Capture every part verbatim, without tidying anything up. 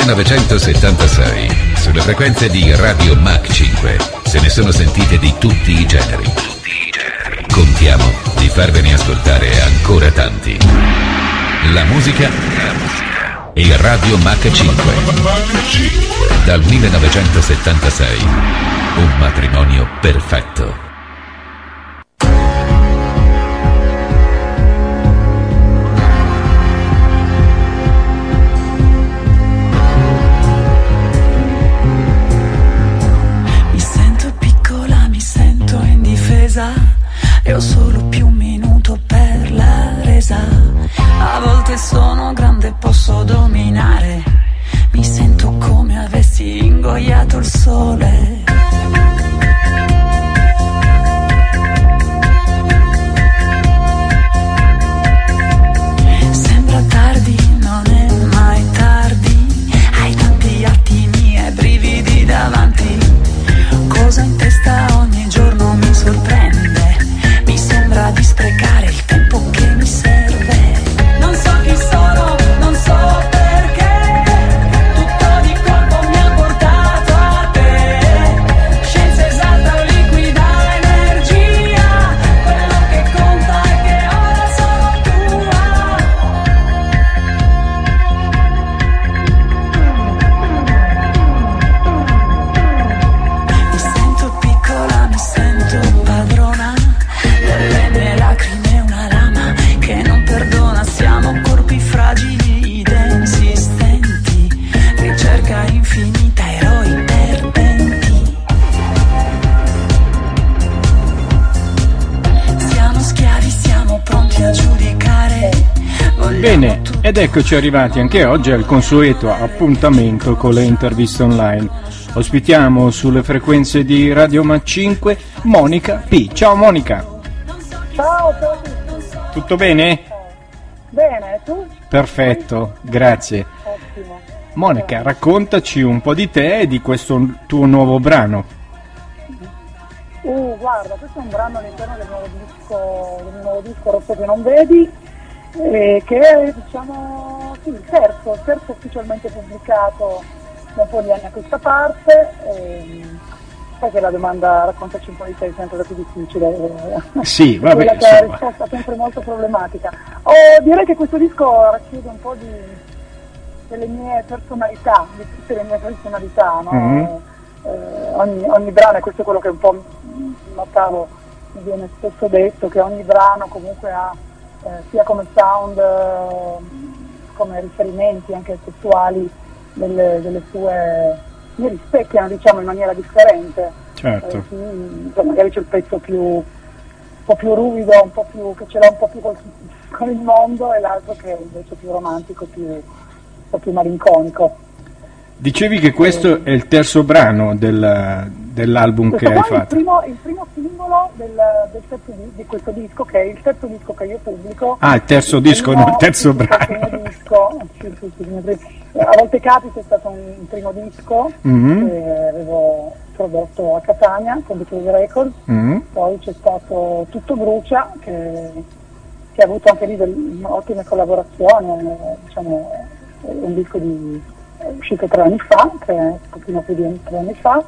millenovecentosettantasei, sulle frequenze di Radio Mach cinque, se ne sono sentite di tutti i generi. Contiamo di farvene ascoltare ancora tanti. La musica e Radio Mach cinque. Dal millenovecentosettantasei, un matrimonio perfetto. E ho solo più un minuto per la resa. A volte sono grande, posso dominare. Mi sento come avessi ingoiato il sole. Sembra tardi, non è mai tardi. Hai tanti attimi e brividi davanti. Cosa in testa ogni giorno mi sorprende. Mi sembra di sprecare il tempo che mi serve. Non so chi sono, non so perché. Tutto di colpo mi ha portato a te. Scienza esatta o liquida energia. Quello che conta è che ora sono tua. Mi sento piccola, mi sento padrona delle mie lacrime, una lama che non perdona. Siamo corpi fragili ed insistenti, ricerca infinita, eroi perdenti. Siamo schiavi, siamo pronti a giudicare. Vogliamo Bene, ed eccoci arrivati anche oggi al consueto appuntamento con le interviste online. Ospitiamo sulle frequenze di Radio Mach cinque Monica P. Ciao Monica. Ciao, ciao a tutti. Tutto bene? Bene, tu? Perfetto, grazie. Ottimo. Monica, raccontaci un po' di te e di questo tuo nuovo brano. Uh, guarda, questo è un brano all'interno del nuovo disco, del nuovo disco Rosso che non vedi, eh, che è, diciamo, sì, il terzo, il terzo ufficialmente pubblicato da un po' di anni a questa parte. E, sai che la domanda raccontaci un po' di te è sempre la più difficile, Sì, vabbè, quella che ha insomma. la risposta sempre molto problematica. Oh, direi che questo disco racchiude un po' di delle mie personalità, di tutte le mie personalità, no? Mm-hmm. Eh, ogni, ogni brano, e questo è quello che un po' notavo, mi viene spesso detto, che ogni brano comunque ha eh, sia come sound, eh, come riferimenti anche testuali delle, delle sue, mi rispecchiano, diciamo, in maniera differente. Certo. Eh, sì, cioè magari c'è il pezzo più un po' più ruvido, un po' più che ce l'ha un po' più col, con il mondo, e l'altro che è invece più romantico, più, un po' più malinconico. Dicevi che questo è il terzo brano del, dell'album che Questo hai qua è il fatto. primo, il primo singolo del, del terzo di, di questo disco, che è il terzo disco che io pubblico. Ah, il terzo Il disco, primo- no, il terzo sì, sì, brano. il primo disco, sì, sì, sì, il mio primo- a volte capita, è stato un, un primo disco Mhm. che avevo prodotto a Catania con Beatles Records. Mm. Poi c'è stato Tutto Brucia, che, che ha avuto anche lì del, ottime collaborazioni, eh, diciamo, è un disco di, è uscito tre anni fa, tre, un pochino più di tre anni fa,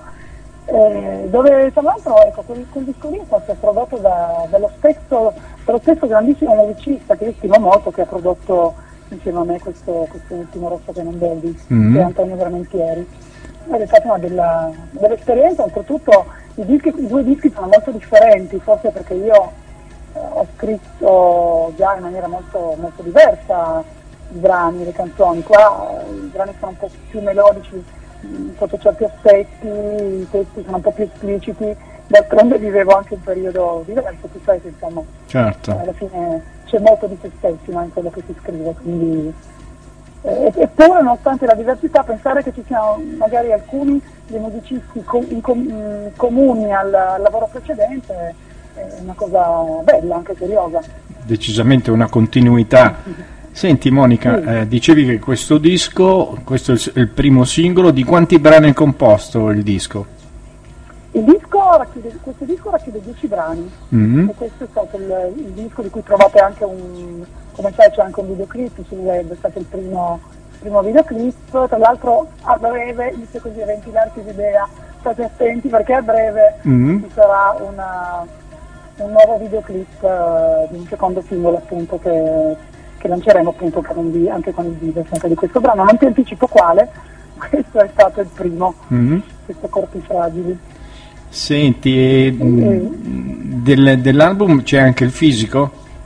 eh, dove tra l'altro, ecco, quel, quel disco lì è stato prodotto da, dallo, stesso, dallo stesso grandissimo musicista che io stimo molto, che ha prodotto insieme a me questo, questo ultimo Rosso che non vedi, Mm. che è Antonio Vermentieri. Ed è stata una bella, bella esperienza. Oltretutto i, dischi, i due dischi sono molto differenti, forse perché io eh, ho scritto già in maniera molto, molto diversa i brani, le canzoni. Qua eh, i brani sono un po' più melodici mh, sotto certi aspetti, i testi sono un po' più espliciti. D'altronde vivevo anche un periodo diverso, tu sai che insomma Certo. alla fine c'è molto di se stessi, no, in quello che si scrive, quindi eh, eppure nonostante la diversità pensare che ci siano magari alcuni dei musicisti co- in com- in comuni al, al lavoro precedente è una cosa bella, anche curiosa. Decisamente una continuità. Senti Monica, Sì. eh, dicevi che questo disco, questo è il, il primo singolo, di quanti brani è composto il disco? Il disco racchiude, questo disco racchiude dieci brani, Mm. e questo è stato il, il disco di cui trovate anche un, come sai c'è anche un videoclip sul web, è stato il primo primo videoclip, tra l'altro a breve, inizio così a ventilarti l'idea, state attenti perché a breve mm-hmm. ci sarà una, un nuovo videoclip uh, di un secondo singolo appunto che, che lanceremo appunto con un, anche con il video sempre di questo brano, non ti anticipo quale, questo è stato il primo, mm-hmm. questo Corpi Fragili. Senti, e, e, del, dell'album c'è anche il fisico?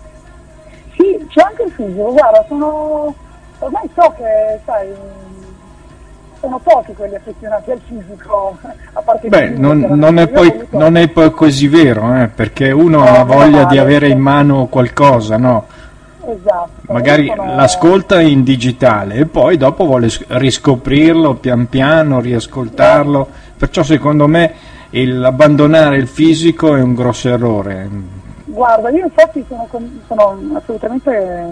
Sì, c'è anche il fisico, guarda, sono ormai so che, sai, sono pochi quelli affezionati al fisico, a parte Beh, il non, non, è poi, voluto... non è poi così vero, eh, perché uno no, ha voglia male, di avere in mano qualcosa, no? Esatto. Magari sono... l'ascolta in digitale e poi dopo vuole riscoprirlo pian piano, riascoltarlo, eh. Perciò secondo me il abbandonare il fisico è un grosso errore. Guarda, io infatti sono, sono assolutamente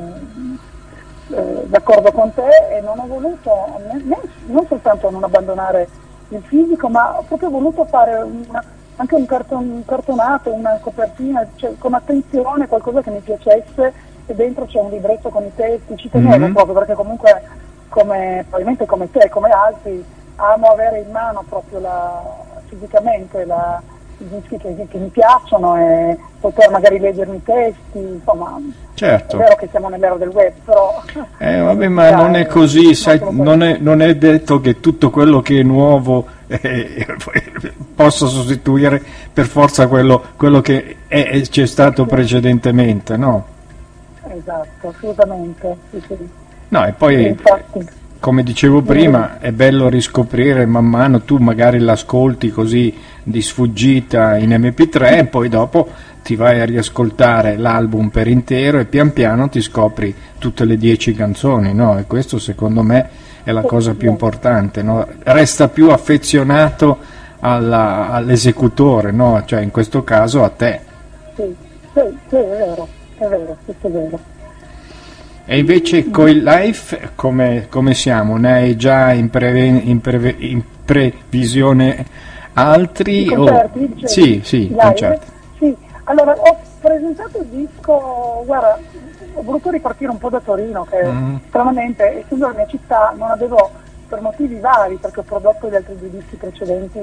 eh, d'accordo con te e non ho voluto, ne, non soltanto non abbandonare il fisico, ma ho proprio voluto fare una, anche un, carton, un cartonato, una copertina, cioè, con attenzione, qualcosa che mi piacesse, e dentro c'è un libretto con i testi, ci tenevo mm-hmm. proprio perché comunque, come, probabilmente come te, come altri, amo avere in mano proprio la, fisicamente la, i dischi che, che mi piacciono e poter magari leggermi i testi, insomma. Certo. È vero che siamo nell'era del web, però... Eh, vabbè, ma dai, non è così, sai, non è, non è detto che tutto quello che è nuovo eh, possa sostituire per forza quello, quello che è, c'è stato sì. precedentemente, no? Esatto, assolutamente, sì, sì. No, e poi... E infatti, come dicevo prima, è bello riscoprire man mano, tu magari l'ascolti così di sfuggita in emme pi tre e poi dopo ti vai a riascoltare l'album per intero e pian piano ti scopri tutte le dieci canzoni, no? E questo secondo me è la cosa più importante, no? Resta più affezionato alla, all'esecutore, no? Cioè in questo caso a te. Sì, sì, sì, è vero, è vero, questo è vero. E invece con il live come, come siamo? Ne hai già in, preve, in, preve, in previsione altri? I concerti? O... Sì, sì, i concerti. Sì, allora ho presentato il disco, guarda, ho voluto ripartire un po' da Torino, che mm. stranamente, essendo la mia città, non avevo, per motivi vari, perché ho prodotto gli altri due dischi precedenti,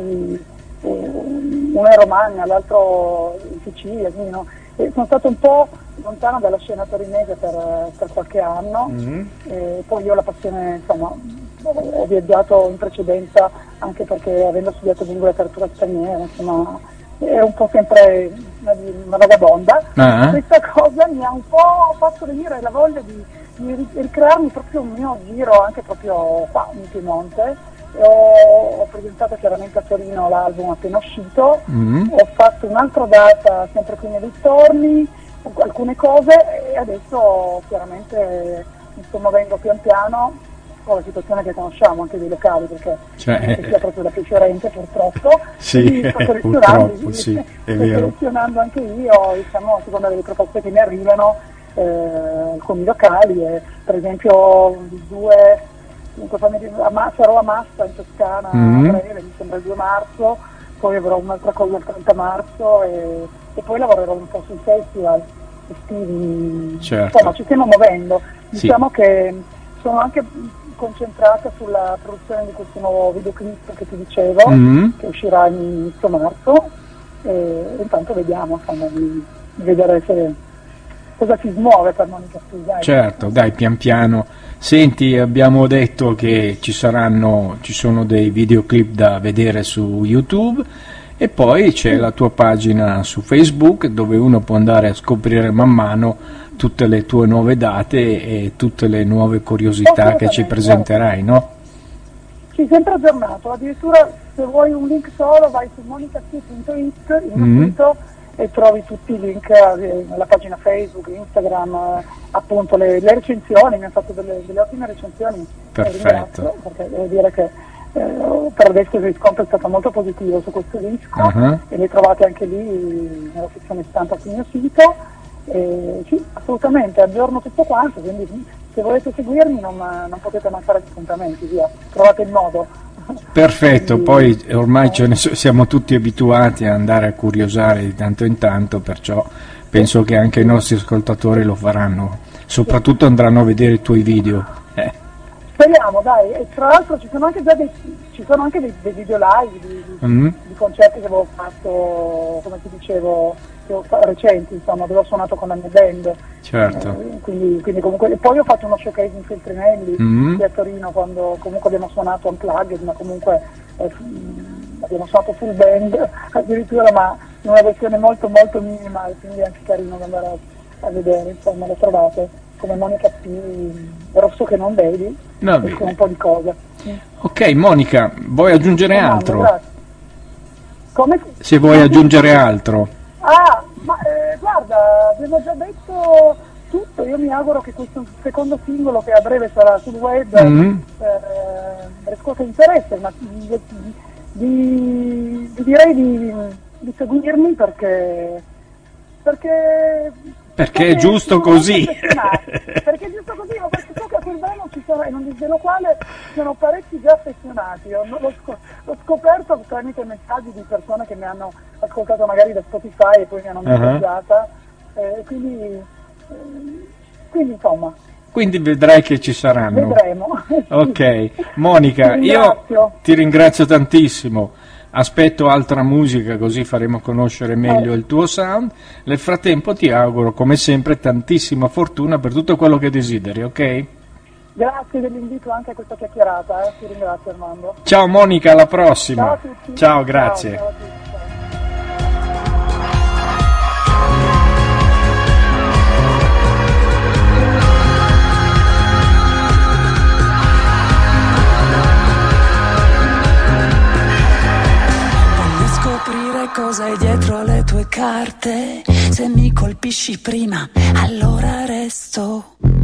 uno in Romagna, l'altro in Sicilia, quindi no, e sono stato un po' lontano dalla scena torinese per, per qualche anno, mm-hmm. e poi io ho la passione, insomma, ho viaggiato in precedenza anche perché avendo studiato lingua e letteratura straniera, insomma, ero un po' sempre una, una vagabonda. Uh-huh. Questa cosa mi ha un po' fatto venire la voglia di, di ricrearmi proprio un mio giro anche proprio qua in Piemonte. Ho, ho presentato chiaramente a Torino l'album appena uscito, mm-hmm. ho fatto un'altra data sempre qui nei dintorni, alcune cose, e adesso chiaramente mi sto muovendo pian piano con la situazione che conosciamo anche dei locali, perché cioè, non sia proprio la più fiorente purtroppo. Sì, sto selezionando, purtroppo, sì, è sto vero. selezionando anche io, diciamo, a seconda delle proposte che mi arrivano, eh, alcuni locali, e, per esempio due, a, sarò a Massa in Toscana mm-hmm. a breve, mi sembra il due marzo, poi avrò un'altra cosa il trenta marzo e, e poi lavorerò un po' sui festival estivi, certo. Insomma ci stiamo muovendo, sì. Diciamo che sono anche concentrata sulla produzione di questo nuovo videoclip che ti dicevo, mm-hmm. che uscirà inizio marzo, e intanto vediamo, insomma, di, di vedere se, cosa si smuove per Monica Spusi. Certo, dai, pian piano. Senti, abbiamo detto che ci saranno, ci sono dei videoclip da vedere su YouTube e poi c'è la tua pagina su Facebook dove uno può andare a scoprire man mano tutte le tue nuove date e tutte le nuove curiosità che ci presenterai, no? Sì, sempre aggiornato, addirittura se vuoi un link solo vai su monica spusi punto it, il mio sito, e trovi tutti i link nella pagina Facebook, Instagram, appunto le, le recensioni, mi hanno fatto delle, delle ottime recensioni. Perfetto. Perché devo dire che eh, per adesso il riscontro è stato molto positivo su questo disco, uh-huh. e le trovate anche lì nella sezione stampa sul mio sito. E sì, assolutamente, aggiorno tutto quanto, quindi se volete seguirmi non, non potete mancare appuntamenti, via, trovate il modo. Perfetto, quindi, poi ormai ce ne so, siamo tutti abituati a andare a curiosare di tanto in tanto, perciò penso che anche i nostri ascoltatori lo faranno, soprattutto andranno a vedere i tuoi video. Eh. speriamo, dai, e tra l'altro ci sono anche già dei, ci sono anche dei, dei video live di, di, mm. di concerti che avevo fatto, come ti dicevo, che ho, recenti, insomma, dove ho suonato con la mia band. Certo. Eh, quindi, quindi comunque, e poi ho fatto uno showcase in Feltrinelli mm. qui a Torino, quando comunque abbiamo suonato unplugged, ma comunque eh, abbiamo suonato full band addirittura, ma in una versione molto molto minimale, quindi è anche carino da andare a, a vedere, insomma, lo trovate come Monica P, rosso che non vedi, no, e con un po' di cose. Mm. Ok, Monica, vuoi aggiungere Domando, altro? Grazie. Come? Se vuoi aggiungere altro. Ah, ma eh, guarda, abbiamo già detto tutto, io mi auguro che questo secondo singolo, che a breve sarà sul web, mm. eh, riscuote interesse, ma di, di, di, direi di, di seguirmi perché perché perché è giusto così perché è giusto così, ma perché so che a quel brano ci sono, e non dico quale, ci sono parecchi già affezionati. Io l'ho, scop- l'ho scoperto tramite messaggi di persone che mi hanno ascoltato magari da Spotify e poi mi hanno messaggiata, uh-huh. eh, quindi eh, quindi insomma quindi vedrai che ci saranno. Vedremo. Ok, Monica, ti io ti ringrazio tantissimo. Aspetto altra musica, così faremo conoscere meglio il tuo sound. Nel frattempo ti auguro, come sempre, tantissima fortuna per tutto quello che desideri, ok? Grazie dell'invito anche a questa chiacchierata, eh? Ti ringrazio, Armando. Ciao Monica, alla prossima. Ciao a tutti. Ciao, grazie. Ciao, ciao a tutti. Cosa hai dietro le tue carte? Se mi colpisci prima, allora resto.